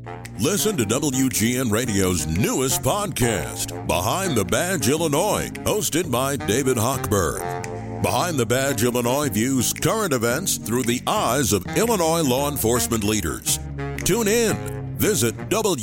Listen to WGN Radio's newest podcast, Behind the Badge Illinois, hosted by David Hochberg. Behind the Badge Illinois views current events through the eyes of Illinois law enforcement leaders. Tune in. Visit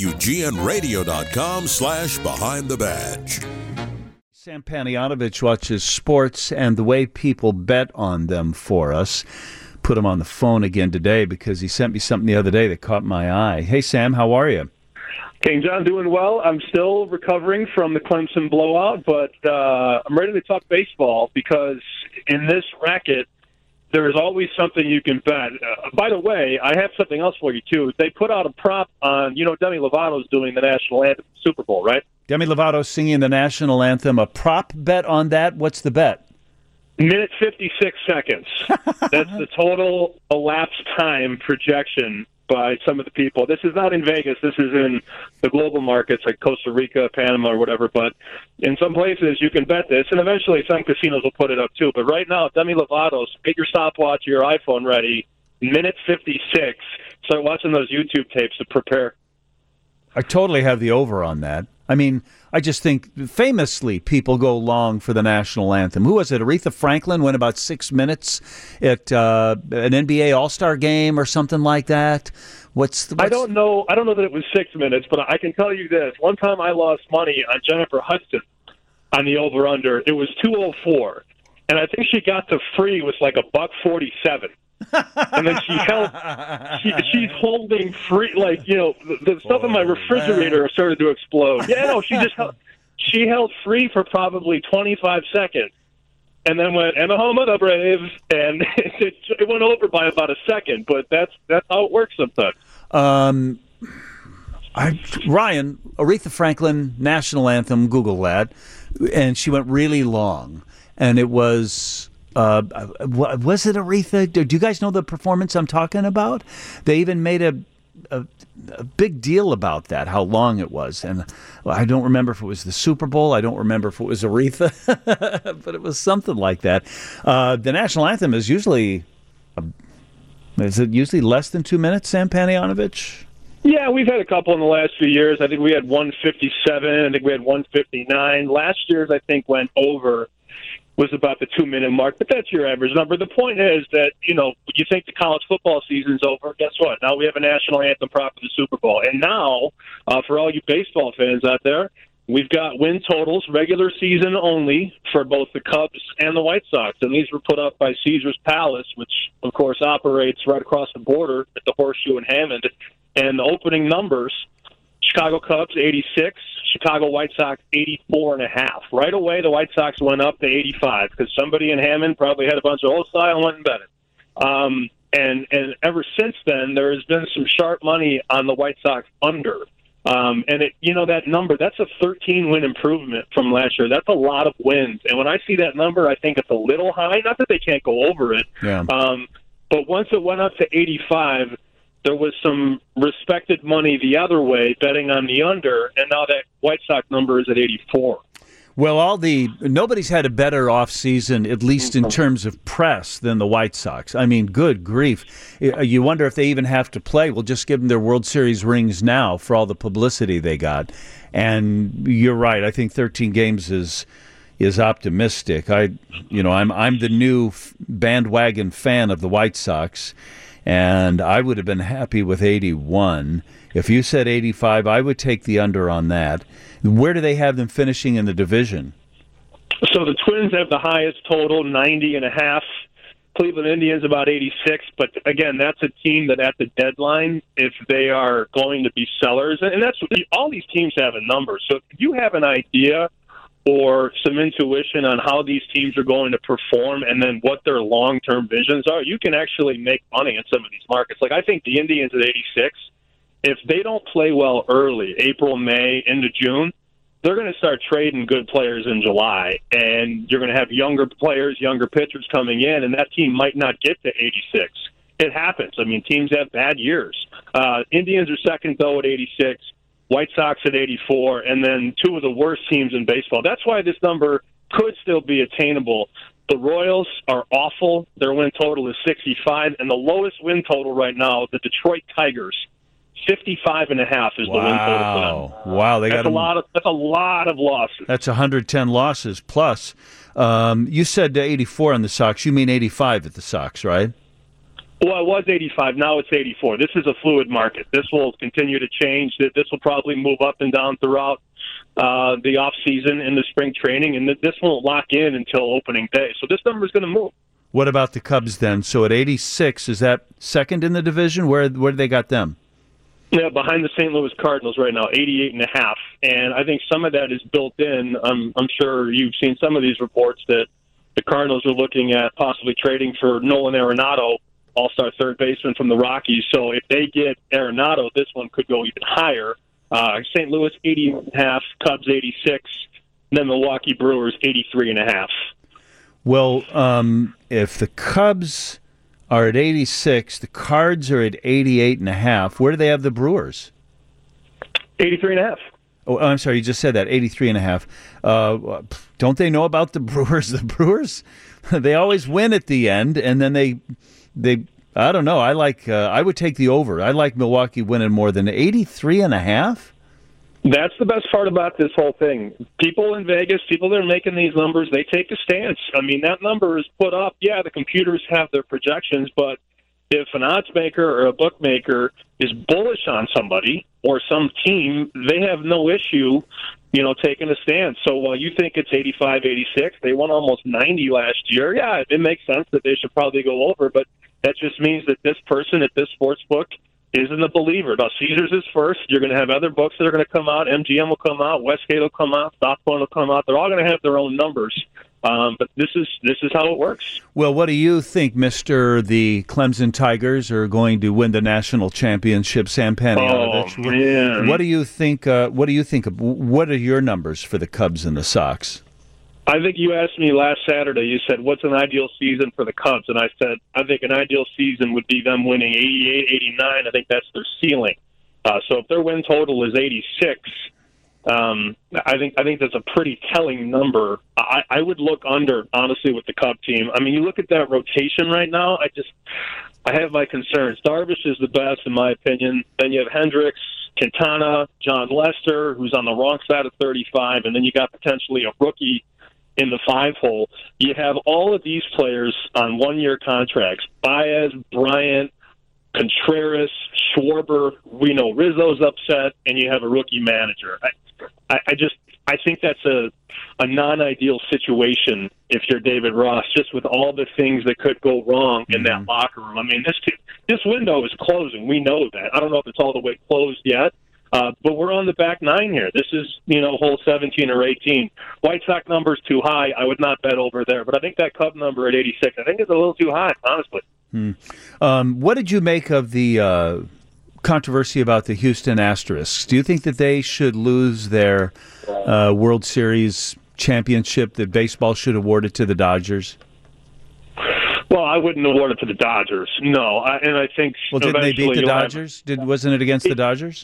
WGNRadio.com/Behind the Badge. Sam Panayotovich watches sports and the way people bet on them for us. Put him on the phone again today because he sent me something the other day that caught my eye. Hey, Sam, how are you? King John, doing well. I'm still recovering from the Clemson blowout, but I'm ready to talk baseball because in this racket, there is always something you can bet. By the way, I have something else for you, too. They put out a prop on, Demi Lovato's doing the national anthem Super Bowl, right? Demi Lovato singing the national anthem. A prop bet on that? What's the bet? Minute 56 seconds. That's the total elapsed time projection by some of the people. This is not in Vegas. This is in the global markets like Costa Rica, Panama, or whatever. But in some places, you can bet this. And eventually, some casinos will put it up, too. But right now, Demi Lovato's, get your stopwatch or your iPhone ready. Minute 56. Start watching those YouTube tapes to prepare. I totally have the over on that. I mean, I just think famously people go long for the national anthem. Who was it? Aretha Franklin went about 6 minutes at an NBA All-Star game or something like that. I don't know that it was 6 minutes, but I can tell you this. One time I lost money on Jennifer Hudson on the over-under. It was 204, and I think she got to free with like $1.47. And then she's holding free, like, the stuff in my refrigerator started to explode. Yeah, no, she held free for probably 25 seconds and then went, and the home of the Braves, and it went over by about a second, but that's how it works sometimes. Ryan, Aretha Franklin, national anthem, Google that, and she went really long, and it was... was it Aretha? Do you guys know the performance I'm talking about? They even made a big deal about that, how long it was. And I don't remember if it was the Super Bowl. I don't remember if it was Aretha, but it was something like that. The national anthem is usually, is it usually less than 2 minutes, Sam Panayotovich? Yeah, we've had a couple in the last few years. I think we had 157. I think we had 159. Last year's, I think, went over. Was about the 2 minute mark, but that's your average number. The point is that, you think the college football season's over. Guess what? Now we have a national anthem prop for the Super Bowl. And now, for all you baseball fans out there, we've got win totals, regular season only, for both the Cubs and the White Sox. And these were put up by Caesars Palace, which, of course, operates right across the border at the Horseshoe in Hammond. And the opening numbers, Chicago Cubs, 86. Chicago White Sox, 84.5. Right away, the White Sox went up to 85 because somebody in Hammond probably had a bunch of old style and went and bet it. And ever since then, there has been some sharp money on the White Sox under. And that number, that's a 13-win improvement from last year. That's a lot of wins. And when I see that number, I think it's a little high. Not that they can't go over it. Yeah. But once it went up to 85, there was some respected money the other way betting on the under, and now that White Sox number is at 84. Well, nobody's had a better offseason, at least in terms of press, than the White Sox. I mean, good grief. You wonder if they even have to play. We'll just give them their World Series rings now for all the publicity they got. And you're right. I think 13 games is optimistic. I'm the new bandwagon fan of the White Sox. And I would have been happy with 81. If you said 85, I would take the under on that. Where do they have them finishing in the division? So the Twins have the highest total, 90.5. Cleveland Indians about 86. But, again, that's a team that at the deadline, if they are going to be sellers, and that's all these teams have a number. So if you have an idea or some intuition on how these teams are going to perform and then what their long-term visions are, you can actually make money in some of these markets. Like, I think the Indians at 86, if they don't play well early, April, May, into June, they're going to start trading good players in July, and you're going to have younger players, younger pitchers coming in, and that team might not get to 86. It happens. I mean, teams have bad years. Indians are second, though, at 86. White Sox at 84, and then two of the worst teams in baseball. That's why this number could still be attainable. The Royals are awful. Their win total is 65, and the lowest win total right now, the Detroit Tigers, 55.5 is the win total for them. Wow, That's a lot of losses. That's 110 losses plus. You said 84 on the Sox. You mean 85 at the Sox, right? Well, it was 85. Now it's 84. This is a fluid market. This will continue to change. This will probably move up and down throughout the off season and the spring training, and this won't lock in until opening day. So this number is going to move. What about the Cubs then? So at 86, is that second in the division? Where they got them? Yeah, behind the St. Louis Cardinals right now, 88.5. And I think some of that is built in. I'm sure you've seen some of these reports that the Cardinals are looking at possibly trading for Nolan Arenado, all-star third baseman from the Rockies. So if they get Arenado, this one could go even higher. St. Louis, 80.5, Cubs, 86, and then Milwaukee Brewers, 83.5. Well, if the Cubs are at 86, the Cards are at 88.5. Where do they have the Brewers? 83.5. Oh, I'm sorry, you just said that, 83.5. Don't they know about the Brewers? The Brewers, they always win at the end, and then they I don't know. I would take the over. I like Milwaukee winning more than 83.5. That's the best part about this whole thing. People in Vegas, people that are making these numbers, they take a stance. I mean, that number is put up. Yeah, the computers have their projections, but if an odds maker or a bookmaker is bullish on somebody or some team, they have no issue, taking a stance. So while you think it's 85, 86, they won almost 90 last year. Yeah, it makes sense that they should probably go over, but that just means that this person at this sports book isn't a believer. Now, Caesars is first. You're going to have other books that are going to come out. MGM will come out. Westgate will come out. Stock Point will come out. They're all going to have their own numbers. But this is how it works. Well, what do you think, Mr. The Clemson Tigers are going to win the national championship? Sam Panayotovich. Oh, man. What do you think? What are your numbers for the Cubs and the Sox? I think you asked me last Saturday, you said, what's an ideal season for the Cubs? And I said, I think an ideal season would be them winning 88, 89. I think that's their ceiling. So if their win total is 86, I think that's a pretty telling number. I would look under, honestly, with the Cub team. I mean, you look at that rotation right now, I have my concerns. Darvish is the best, in my opinion. Then you have Hendricks, Quintana, John Lester, who's on the wrong side of 35, and then you got potentially a rookie in the 5-hole. You have all of these players on one-year contracts. Baez, Bryant, Contreras, Schwarber. We know Rizzo's upset, and you have a rookie manager. I think that's a non-ideal situation if you're David Ross, just with all the things that could go wrong in that locker room. I mean, this window is closing. We know that. I don't know if it's all the way closed yet. But we're on the back nine here. This is, hole 17 or 18. White Sox number's too high. I would not bet over there. But I think that Cub number at 86, I think it's a little too high, honestly. What did you make of the controversy about the Houston Asterisks? Do you think that they should lose their World Series championship, that baseball should award it to the Dodgers? Well, I wouldn't award it to the Dodgers. No. And I think Well, didn't they beat the Dodgers? Wasn't it against the Dodgers?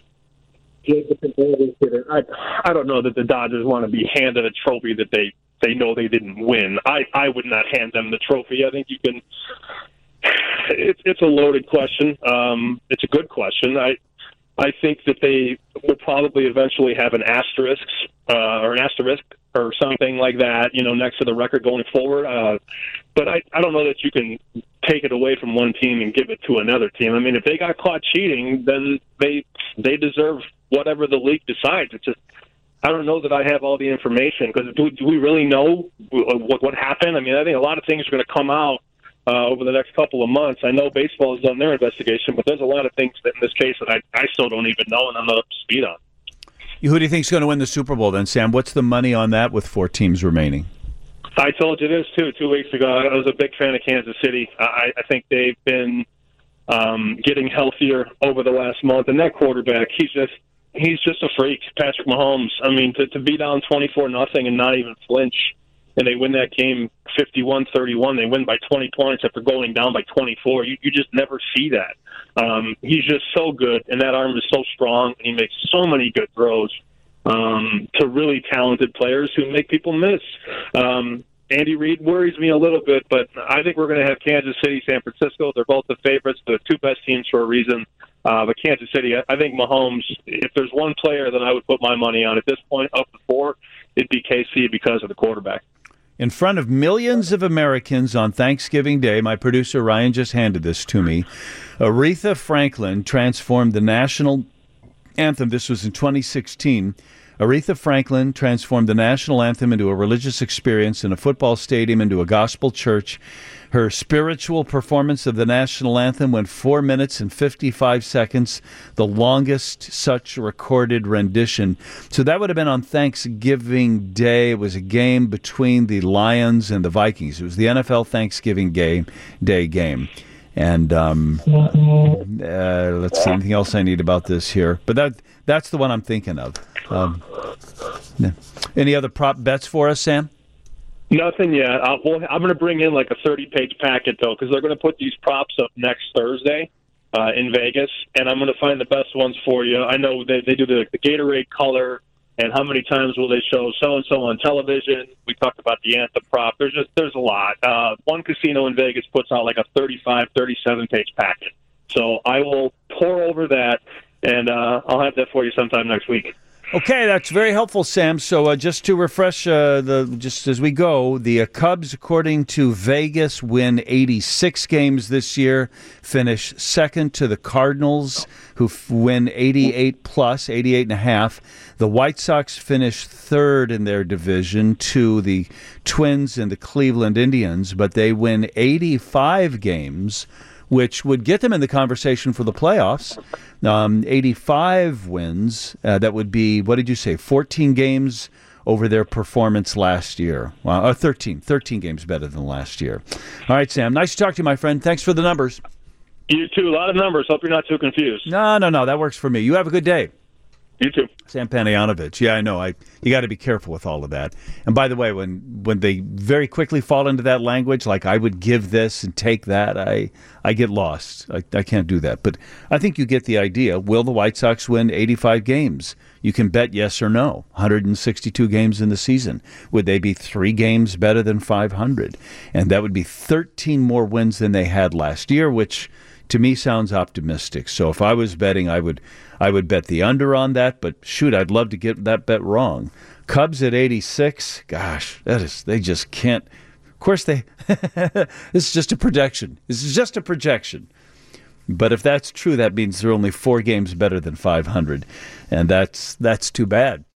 I don't know that the Dodgers want to be handed a trophy that they know they didn't win. I would not hand them the trophy. I think you can. It's a loaded question. It's a good question. I think that they would probably eventually have an asterisk or something like that, next to the record going forward. But I don't know that you can take it away from one team and give it to another team. I mean, if they got caught cheating, then they deserve whatever the league decides. It's just, I don't know that I have all the information, because do we really know what happened? I mean, I think a lot of things are going to come out over the next couple of months. I know baseball has done their investigation, but there's a lot of things that in this case that I still don't even know, and I'm not up to speed on. Who do you think is going to win the Super Bowl then, Sam? What's the money on that with 4 teams remaining? I told you this, too, 2 weeks ago. I was a big fan of Kansas City. I think they've been getting healthier over the last month, and that quarterback, he's just a freak, Patrick Mahomes. I mean, to be down 24-0 and not even flinch, and they win that game 51-31. They win by 20 points after going down by 24. You just never see that. He's just so good, and that arm is so strong, and he makes so many good throws to really talented players who make people miss. Andy Reid worries me a little bit, but I think we're going to have Kansas City, San Francisco. They're both the favorites, the two best teams for a reason. But Kansas City, I think Mahomes, if there's one player that I would put my money on at this point up to 4, it'd be KC because of the quarterback. In front of millions of Americans on Thanksgiving Day, my producer Ryan just handed this to me, Aretha Franklin transformed the national anthem. This was in 2016. Aretha Franklin transformed the national anthem into a religious experience, in a football stadium into a gospel church. Her spiritual performance of the national anthem went 4 minutes and 55 seconds, the longest such recorded rendition. So that would have been on Thanksgiving Day. It was a game between the Lions and the Vikings. It was the NFL Thanksgiving Day game. And let's see, anything else I need about this here. But that's the one I'm thinking of. Any other prop bets for us, Sam? Nothing yet. I'm going to bring in like a 30-page packet, though, because they're going to put these props up next Thursday in Vegas, and I'm going to find the best ones for you. I know they do the Gatorade color, and how many times will they show so-and-so on television. We talked about the anthem prop. There's a lot. One casino in Vegas puts out like a 35, 37-page packet. So I will pour over that, and I'll have that for you sometime next week. Okay, that's very helpful, Sam. So just to refresh, just as we go, the Cubs, according to Vegas, win 86 games this year, finish second to the Cardinals, who win 88 plus, 88 and a half. The White Sox finish third in their division to the Twins and the Cleveland Indians, but they win 85 games, which would get them in the conversation for the playoffs. 85 wins, that would be, what did you say, 14 games over their performance last year. 13 games better than last year. All right, Sam, nice to talk to you, my friend. Thanks for the numbers. You too, a lot of numbers. Hope you're not too confused. No, that works for me. You have a good day. You too. Sam Panayonovich. Yeah, I know. You got to be careful with all of that. And by the way, when they very quickly fall into that language, like I would give this and take that, I get lost. I can't do that. But I think you get the idea. Will the White Sox win 85 games? You can bet yes or no. 162 games in the season. Would they be 3 games better than 500? And that would be 13 more wins than they had last year, which to me sounds optimistic. So if I was betting, I would bet the under on that, but shoot, I'd love to get that bet wrong. Cubs at 86, gosh, they just can't. Of course, this is just a projection. This is just a projection. But if that's true, that means they're only 4 games better than 500, and that's too bad.